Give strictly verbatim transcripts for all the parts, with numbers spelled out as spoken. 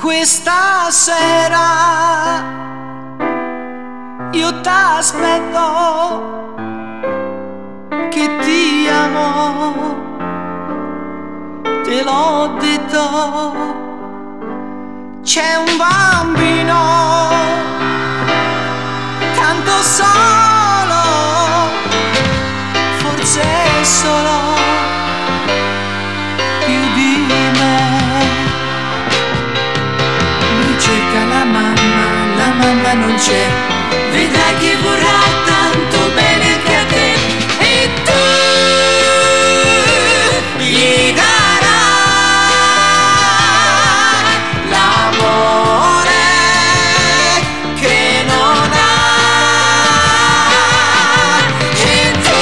questa sera io t'aspetto, che ti amo, te l'ho detto. C'è un bambino tanto solo, forse solo più di me. Lui cerca la mamma, la mamma non c'è, vedrai che vorrà tanto bene anche a te, e tu gli darai l'amore che non ha, e tu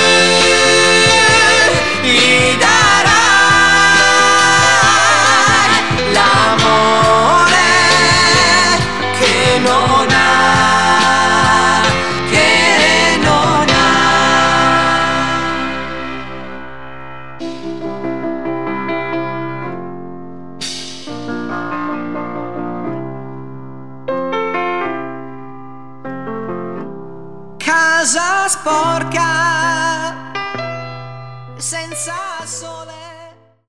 gli darai l'amore che non ha. Casa sporca